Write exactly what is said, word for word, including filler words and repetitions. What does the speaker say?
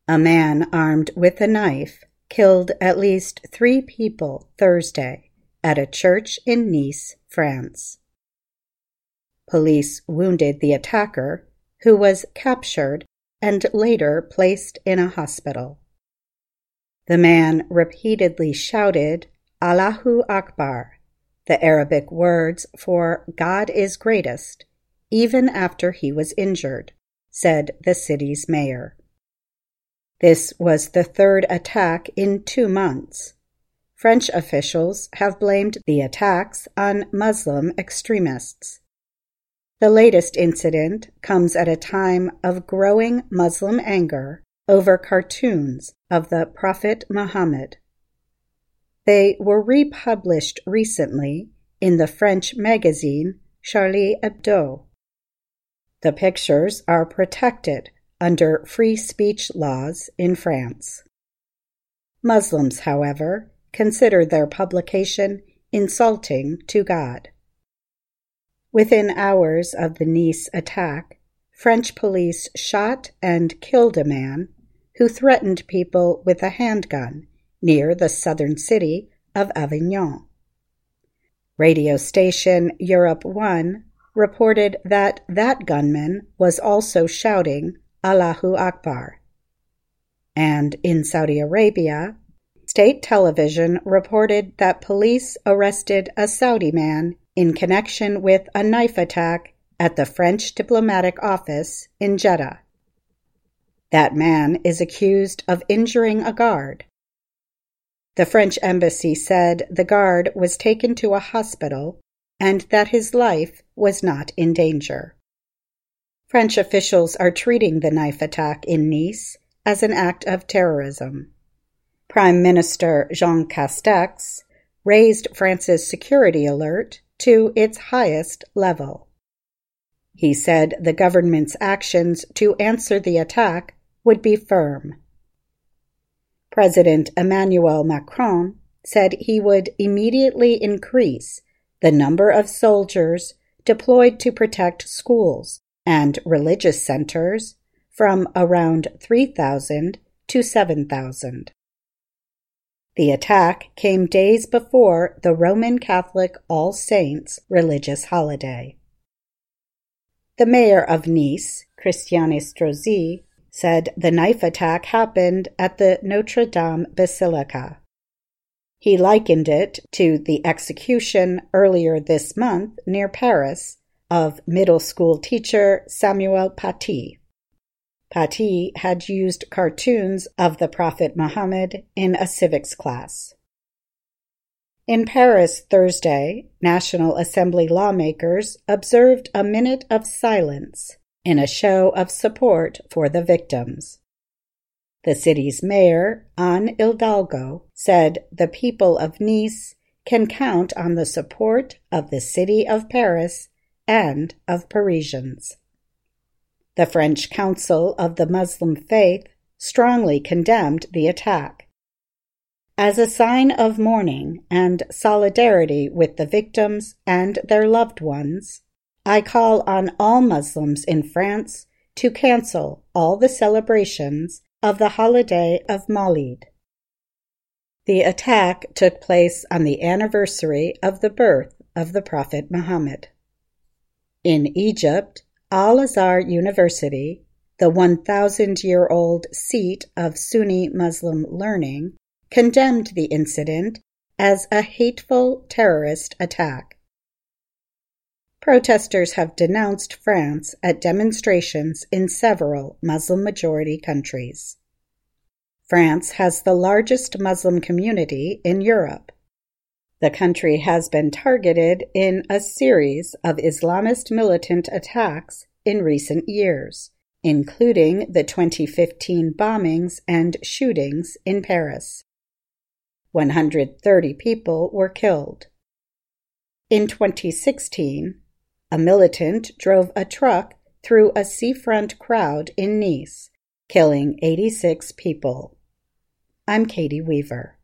A man armed with a knife killed at least three people Thursday at a church in Nice, France. Police wounded the attacker, who was captured and later placed in a hospital. The man repeatedly shouted, "Allahu Akbar," the Arabic words for God is greatest, even after he was injured, said the city's mayor. This was the third attack in two months. French officials have blamed the attacks on Muslim extremists. The latest incident comes at a time of growing Muslim anger over cartoons of the Prophet Muhammad. They were republished recently in the French magazine Charlie Hebdo. The pictures are protected under free speech laws in France. Muslims, however, consider their publication insulting to God. Within hours of the Nice attack, French police shot and killed a man who threatened people with a handgun near the southern city of Avignon. Radio station Europe one reported that that gunman was also shouting Allahu Akbar. And in Saudi Arabia, state television reported that police arrested a Saudi man in connection with a knife attack at the French diplomatic office in Jeddah. That man is accused of injuring a guard. The French embassy said the guard was taken to a hospital and that his life was not in danger. French officials are treating the knife attack in Nice as an act of terrorism. Prime Minister Jean Castex raised France's security alert to its highest level. He said the government's actions to answer the attack would be firm. President Emmanuel Macron said he would immediately increase the number of soldiers deployed to protect schools and religious centers from around three thousand to seven thousand. The attack came days before the Roman Catholic All Saints religious holiday. The mayor of Nice, Christiane Estrosi, said the knife attack happened at the Notre Dame Basilica. He likened it to the execution earlier this month near Paris of middle school teacher Samuel Paty. Paty had used cartoons of the Prophet Muhammad in a civics class. In Paris Thursday, National Assembly lawmakers observed a minute of silence in a show of support for the victims. The city's mayor, Anne Hidalgo, said the people of Nice can count on the support of the city of Paris and of Parisians. The French Council of the Muslim Faith strongly condemned the attack. As a sign of mourning and solidarity with the victims and their loved ones, I call on all Muslims in France to cancel all the celebrations of the holiday of Mawlid. The attack took place on the anniversary of the birth of the Prophet Muhammad. In Egypt, Al-Azhar University, the one thousand year old seat of Sunni Muslim learning, condemned the incident as a hateful terrorist attack. Protesters have denounced France at demonstrations in several Muslim-majority countries. France has the largest Muslim community in Europe. The country has been targeted in a series of Islamist militant attacks in recent years, including the twenty fifteen bombings and shootings in Paris. one hundred thirty people were killed. In twenty sixteen, a militant drove a truck through a seafront crowd in Nice, killing eighty-six people. I'm Katie Weaver.